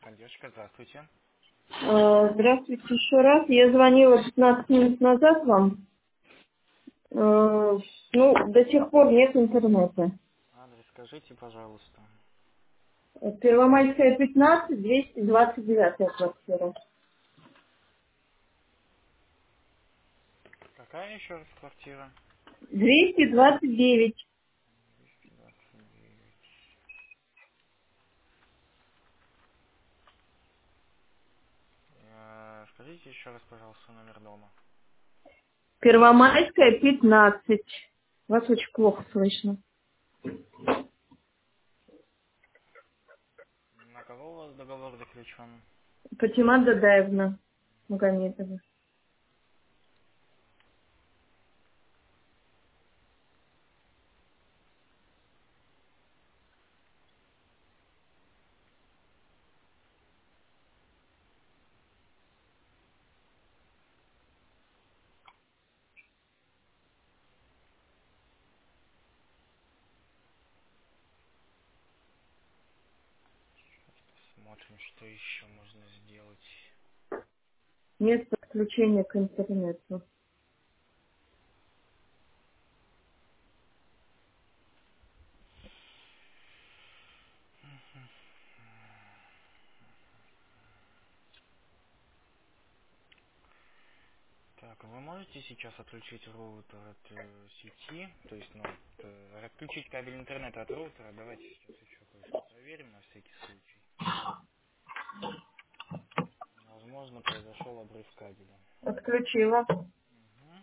Поддержка, здравствуйте. Здравствуйте еще раз. Я звонила 15 минут назад вам. До сих пор нет интернета. Адрес скажите, пожалуйста. Первомайская, 15, 229 квартира. Какая еще раз квартира? 229. 229. Скажите еще раз, пожалуйста, номер дома. Первомайская, 15. Вас очень плохо слышно. На кого у вас договор заключен? Фатима Дадаевна Магомедова. Смотрим, что еще можно сделать. Нет подключения к интернету. Так, вы можете сейчас отключить роутер от сети, то есть, отключить кабель интернета от роутера? Давайте сейчас еще кое-что проверим на всякий случай. Возможно, произошел обрыв кабеля. Отключила. Мгм.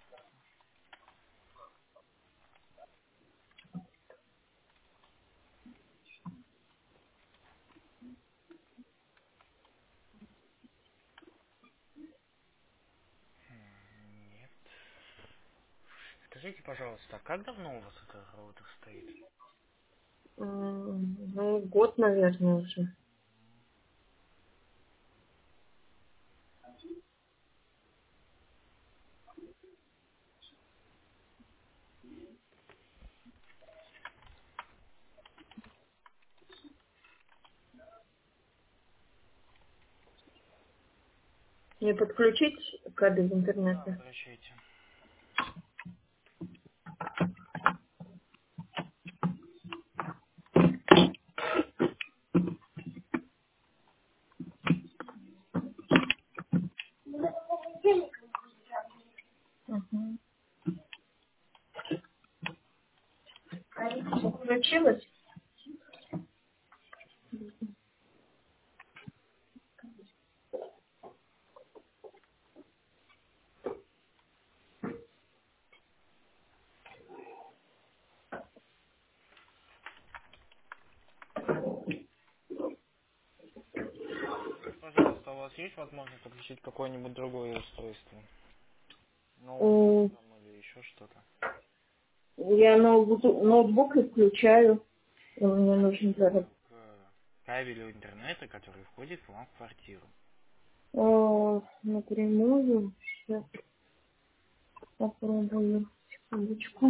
Нет. Скажите, пожалуйста, а как давно у вас этот роутер стоит? Год, наверное, уже. Мне подключить кабель Да, интернета? возвращайте. Угу. Подключилась? Скажите, пожалуйста, у вас есть возможность подключить какое-нибудь другое устройство? Ноутбук М, там или еще что-то? Я ноутбук включаю. И мне нужен зараб. Напрямую к кабелю интернета, который входит к вам в квартиру. Напрямую. Сейчас попробую. Секундочку.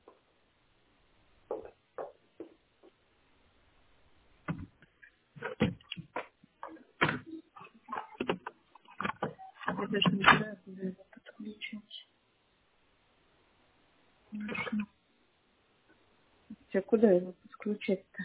Я даже не знаю, куда его подключить. Хотя куда его подключать-то?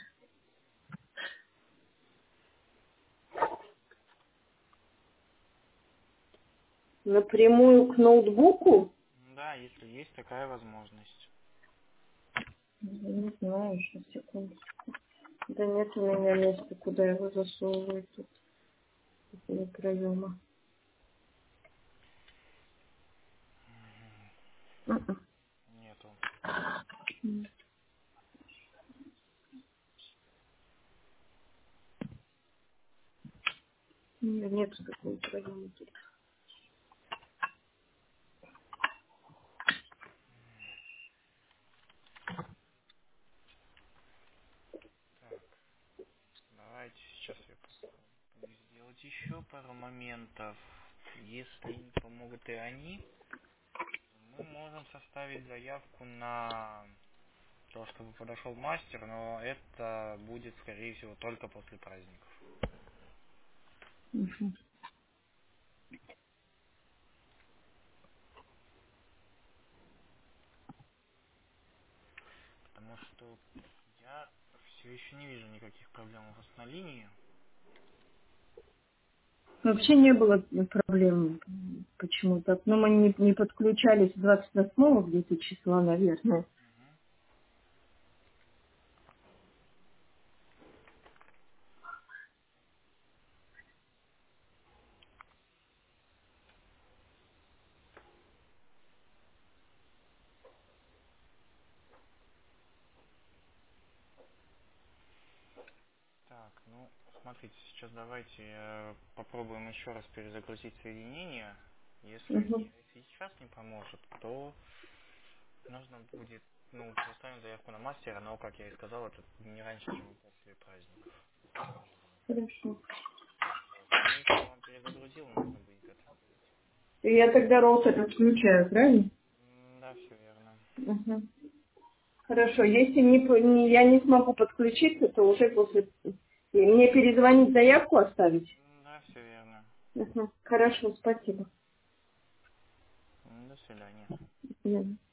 Напрямую к ноутбуку? Да, если есть такая возможность. Я не знаю, сейчас секунду. Да нет у меня места, куда его засовывать тут. Этого проема. М-м. Нету. Нет такого проема тут. Так, давайте сейчас я попробую сделать еще пару моментов. Если не помогут и они, мы можем составить заявку на то, чтобы подошел мастер, но это будет, скорее всего, только после праздников. Мгм. Потому что я все еще не вижу никаких проблем у вас на линии. Вообще не было проблем. Почему так? Ну, мы не подключались 28 где-то числа, наверное. Мгм. Так, ну, смотрите, сейчас давайте попробуем еще раз перезагрузить соединение. Если Мгм. сейчас не поможет, то нужно будет, ну, поставим заявку на мастера, но, как я и сказал, это не раньше, чем после праздников. Неожиданно. Хорошо. Вот. Но если я вам перезагрузил, можно будет это сделать. И я тогда роутер отключаю, правильно? Да, все верно. Мгм. Хорошо. Если я не смогу подключиться, то уже после... И мне перезвонить, заявку оставить? Да, все верно. Мгм. Хорошо, спасибо. До свидания. До свидания.